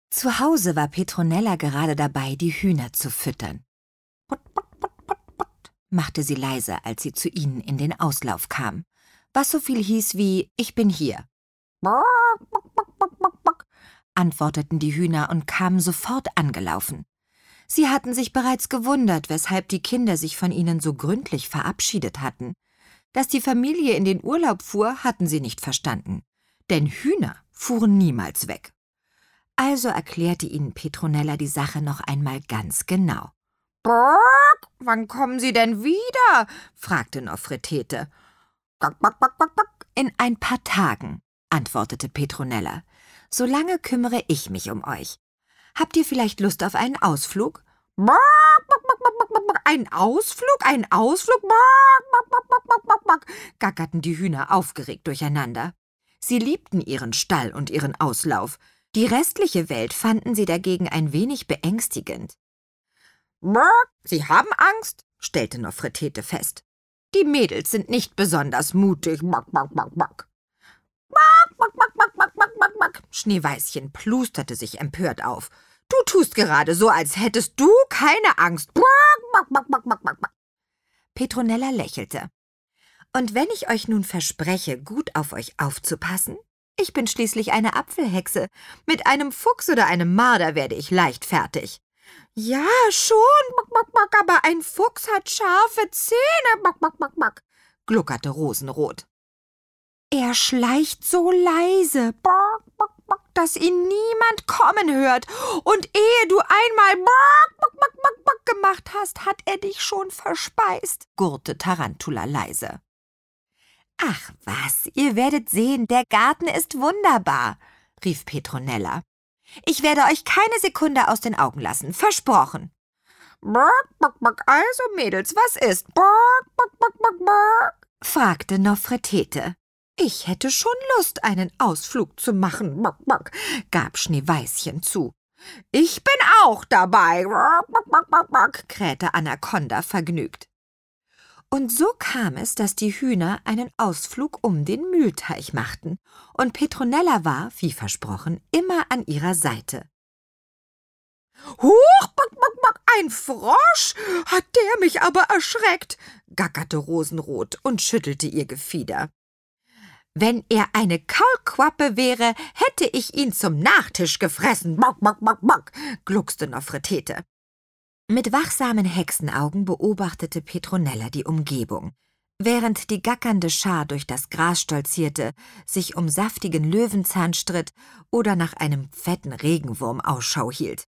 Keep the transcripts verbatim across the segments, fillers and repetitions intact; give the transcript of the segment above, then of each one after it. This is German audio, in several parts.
Zu Hause war Petronella gerade dabei, die Hühner zu füttern. Put, put, put, put, put, machte sie leise, als sie zu ihnen in den Auslauf kam, was so viel hieß wie »Ich bin hier«. Antworteten die Hühner und kamen sofort angelaufen. Sie hatten sich bereits gewundert, weshalb die Kinder sich von ihnen so gründlich verabschiedet hatten. Dass die Familie in den Urlaub fuhr, hatten sie nicht verstanden, denn Hühner fuhren niemals weg. Also erklärte ihnen Petronella die Sache noch einmal ganz genau. »Bock, wann kommen Sie denn wieder?« fragte Nofretete. »Bock, bock, bock, bock, bock. In ein paar Tagen«, antwortete Petronella. »Solange kümmere ich mich um euch. Habt ihr vielleicht Lust auf einen Ausflug?« »Bock, bock, bock, bock, bock, bock. Ein Ausflug, ein Ausflug, bock, bock, bock, bock, bock, bock, bock«, gackerten die Hühner aufgeregt durcheinander. Sie liebten ihren Stall und ihren Auslauf. Die restliche Welt fanden sie dagegen ein wenig beängstigend. »Bock, Sie haben Angst«, stellte Nofretete fest. »Die Mädels sind nicht besonders mutig. Bock, bock, bock, bock.« »Bock, bock, bock, bock, bock, bock, bock, bock.« Schneeweißchen plusterte sich empört auf. »Du tust gerade so, als hättest du keine Angst. Bock, bock, bock, bock, bock, bock, bock.« Petronella lächelte. »Und wenn ich euch nun verspreche, gut auf euch aufzupassen? Ich bin schließlich eine Apfelhexe. Mit einem Fuchs oder einem Marder werde ich leicht fertig.« »Ja, schon, bock, bock, bock, aber ein Fuchs hat scharfe Zähne, bock, bock, bock, bock«, gluckerte Rosenrot. »Er schleicht so leise, bock, bock, bock, dass ihn niemand kommen hört. Und ehe du einmal bock, bock, bock, bock, bock gemacht hast, hat er dich schon verspeist«, gurrte Tarantula leise. »Ach was, ihr werdet sehen, der Garten ist wunderbar«, rief Petronella. »Ich werde euch keine Sekunde aus den Augen lassen, versprochen.« »Bock, bock, bock, also Mädels, was ist? Bock, bock, bock, bock, bock?« fragte Nofretete. »Ich hätte schon Lust, einen Ausflug zu machen, bock, bock«, gab Schneeweißchen zu. »Ich bin auch dabei, bock, bock, bock, bock, bock«, krähte Anaconda vergnügt. Und so kam es, dass die Hühner einen Ausflug um den Mühlteich machten, und Petronella war, wie versprochen, immer an ihrer Seite. »Huch, bock, bock, bock, ein Frosch! Hat der mich aber erschreckt«, gackerte Rosenrot und schüttelte ihr Gefieder. »Wenn er eine Kaulquappe wäre, hätte ich ihn zum Nachtisch gefressen, bock, bock, bock, bock«, gluckste Nofretete. Mit wachsamen Hexenaugen beobachtete Petronella die Umgebung, während die gackernde Schar durch das Gras stolzierte, sich um saftigen Löwenzahn stritt oder nach einem fetten Regenwurm Ausschau hielt.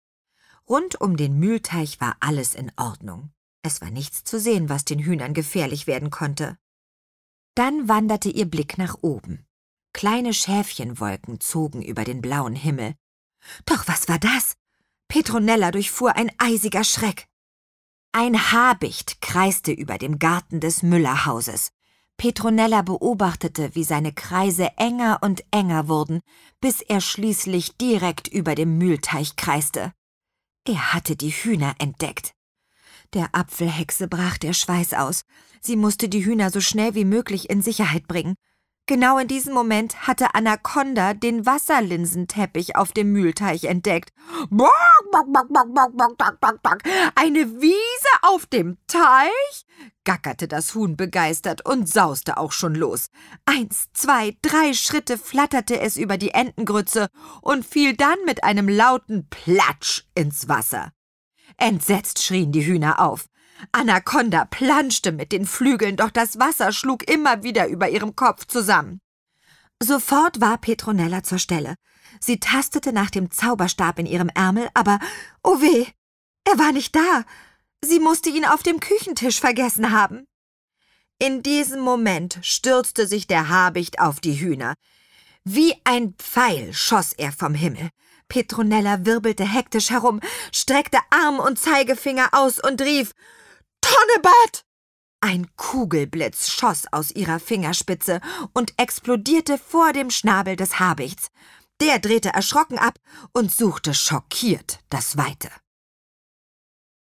Rund um den Mühlteich war alles in Ordnung. Es war nichts zu sehen, was den Hühnern gefährlich werden konnte. Dann wanderte ihr Blick nach oben. Kleine Schäfchenwolken zogen über den blauen Himmel. Doch was war das? Petronella durchfuhr ein eisiger Schreck. Ein Habicht kreiste über dem Garten des Müllerhauses. Petronella beobachtete, wie seine Kreise enger und enger wurden, bis er schließlich direkt über dem Mühlteich kreiste. Er hatte die Hühner entdeckt. Der Apfelhexe brach der Schweiß aus. Sie musste die Hühner so schnell wie möglich in Sicherheit bringen. Genau in diesem Moment hatte Anaconda den Wasserlinsenteppich auf dem Mühlteich entdeckt. Bock, bock, bock, bock, bock, bock, bock, bock, bock. Eine Wiese auf dem Teich? Gackerte das Huhn begeistert und sauste auch schon los. Eins, zwei, drei Schritte flatterte es über die Entengrütze und fiel dann mit einem lauten Platsch ins Wasser. Entsetzt schrien die Hühner auf. Anaconda planschte mit den Flügeln, doch das Wasser schlug immer wieder über ihrem Kopf zusammen. Sofort war Petronella zur Stelle. Sie tastete nach dem Zauberstab in ihrem Ärmel, aber, oh weh, er war nicht da. Sie musste ihn auf dem Küchentisch vergessen haben. In diesem Moment stürzte sich der Habicht auf die Hühner. Wie ein Pfeil schoss er vom Himmel. Petronella wirbelte hektisch herum, streckte Arm und Zeigefinger aus und rief: »Tonnebad!« Ein Kugelblitz schoss aus ihrer Fingerspitze und explodierte vor dem Schnabel des Habichts. Der drehte erschrocken ab und suchte schockiert das Weite.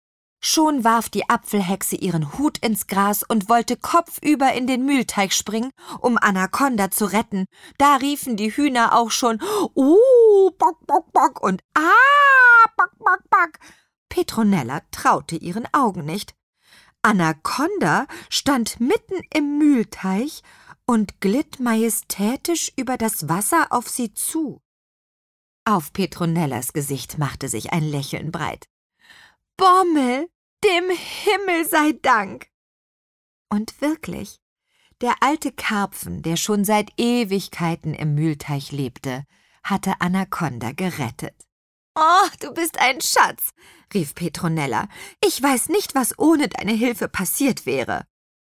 Schon warf die Apfelhexe ihren Hut ins Gras und wollte kopfüber in den Mühlteich springen, um Anaconda zu retten. Da riefen die Hühner auch schon »Uh, bock, bock, bock« und »Ah, bock, bock, bock«. Petronella traute ihren Augen nicht. Anaconda stand mitten im Mühlteich und glitt majestätisch über das Wasser auf sie zu. Auf Petronellas Gesicht machte sich ein Lächeln breit. »Bommel, dem Himmel sei Dank!« Und wirklich, der alte Karpfen, der schon seit Ewigkeiten im Mühlteich lebte, hatte Anaconda gerettet. »Oh, du bist ein Schatz«, rief Petronella. »Ich weiß nicht, was ohne deine Hilfe passiert wäre.«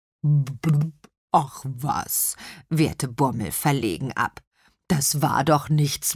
»Ach was«, wehrte Bommel verlegen ab. »Das war doch nichts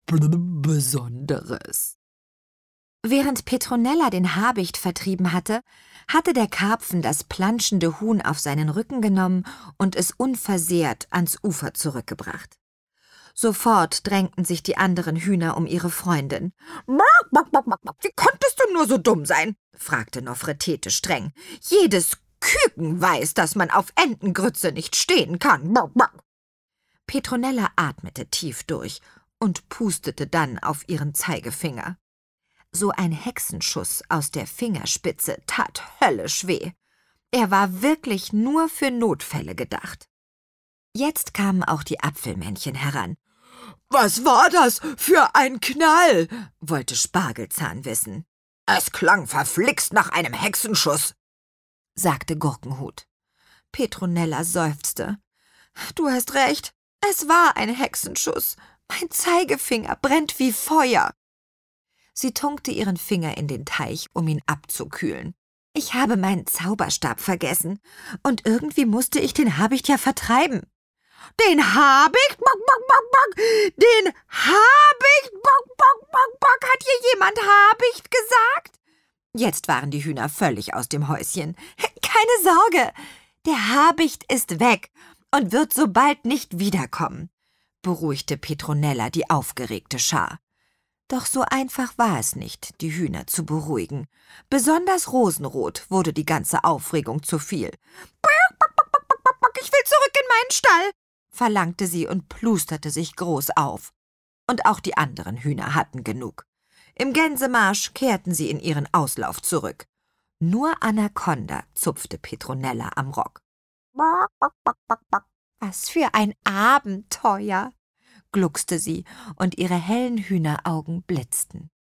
Besonderes.« Während Petronella den Habicht vertrieben hatte, hatte der Karpfen das planschende Huhn auf seinen Rücken genommen und es unversehrt ans Ufer zurückgebracht. Sofort drängten sich die anderen Hühner um ihre Freundin. »Wie konntest du nur so dumm sein?« fragte Nofretete streng. »Jedes Küken weiß, dass man auf Entengrütze nicht stehen kann.« Petronella atmete tief durch und pustete dann auf ihren Zeigefinger. So ein Hexenschuss aus der Fingerspitze tat höllisch weh. Er war wirklich nur für Notfälle gedacht. Jetzt kamen auch die Apfelmännchen heran. »Was war das für ein Knall?« wollte Spargelzahn wissen. »Es klang verflixt nach einem Hexenschuss«, sagte Gurkenhut. Petronella seufzte. »Du hast recht, es war ein Hexenschuss. Mein Zeigefinger brennt wie Feuer.« Sie tunkte ihren Finger in den Teich, um ihn abzukühlen. »Ich habe meinen Zauberstab vergessen, und irgendwie musste ich den Habicht ja vertreiben.« »Den Habicht? Bock, bock, bock, bock! Den Habicht? Bock, bock, bock, bock! Hat hier jemand Habicht gesagt?« Jetzt waren die Hühner völlig aus dem Häuschen. »Keine Sorge, der Habicht ist weg und wird so bald nicht wiederkommen«, beruhigte Petronella die aufgeregte Schar. Doch so einfach war es nicht, die Hühner zu beruhigen. Besonders Rosenrot wurde die ganze Aufregung zu viel. »Ich will zurück in meinen Stall«, verlangte sie und plusterte sich groß auf. Und auch die anderen Hühner hatten genug. Im Gänsemarsch kehrten sie in ihren Auslauf zurück. Nur Anaconda zupfte Petronella am Rock. »Was für ein Abenteuer«, gluckste sie, und ihre hellen Hühneraugen blitzten.